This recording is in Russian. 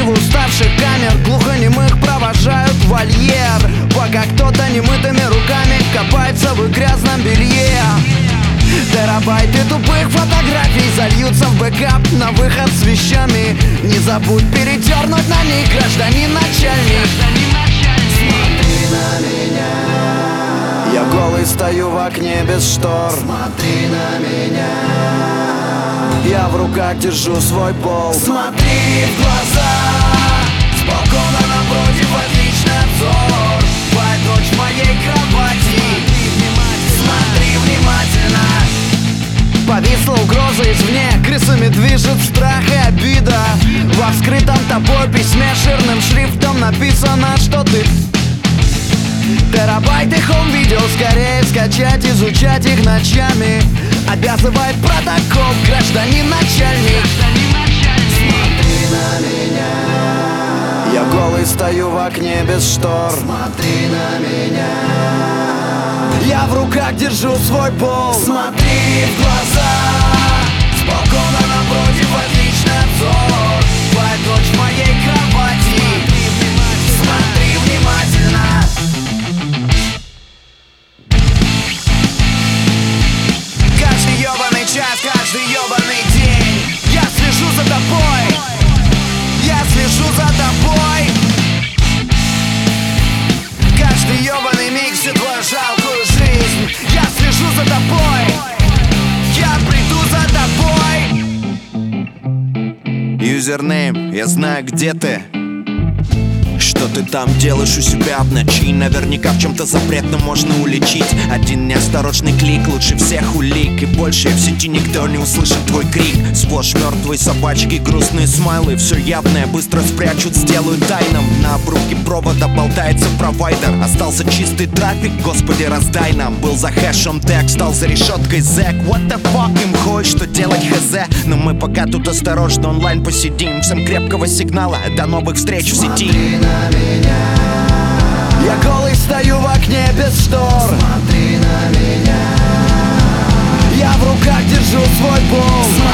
в уставших камер глухонемых провожают в вольер, пока кто-то немытыми руками копается в их грязном белье. Терабайты тупых фотографий зальются в бэкап на выход с вещами. Не забудь передернуть на них, гражданин начальник. Смотри на меня. Я голый стою в окне без штор. Смотри на меня. Я в руках держу свой пол. Смотри в глаза. С балкона напротив отличный обзор. Твоя дочь в моей кровати. Смотри внимательно. Повисла угроза извне, крысами движет страх и обида. Во вскрытом тобой письме жирным шрифтом написано, что ты терабайты хоум-видео скорее скачать, изучать их ночами. Обязывает протокол, гражданин начальник. Смотри на меня. Я голый стою в окне без штор. Смотри на меня. Я в руках держу свой пол. Смотри в глаза. С балкона напротив отличный обзор. Твоя дочь в моей кровати. Смотри внимательно. Каждый ёбаный час, каждый ёбаный день я слежу за тобой. Я слежу за тобой. Каждый ёбаный миг всю твою жалкую жизнь я слежу за тобой. Я приду за тобой. Юзернейм, я знаю, где ты. Что ты там делаешь у себя в ночи? Наверняка в чем-то запретном можно уличить. Один неосторожный клик лучше всех улик. И больше в сети никто не услышит твой крик. Сплошь мертвые собачки, грустные смайлы. Все явное быстро спрячут, сделают тайным. На обрубке провода болтается провайдер. Остался чистый трафик, господи, раздай нам. Был за хэшем тег, стал за решеткой зэк. What the fuck, им хоть что делать хз. Но мы пока тут осторожно онлайн посидим. Всем крепкого сигнала, до новых встреч в сети. Я голый стою в окне без штор. Смотри на меня. Я в руках держу свой пол.